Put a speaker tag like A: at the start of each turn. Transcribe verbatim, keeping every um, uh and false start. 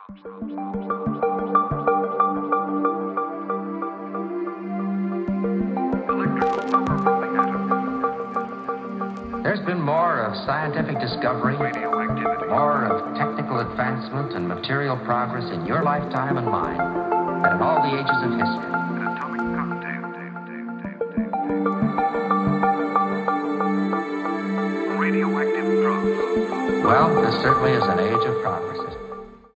A: There's been more of scientific discovery, more of technical advancement and material progress in your lifetime and mine than in all the ages of history. Well, this certainly is an age of progress.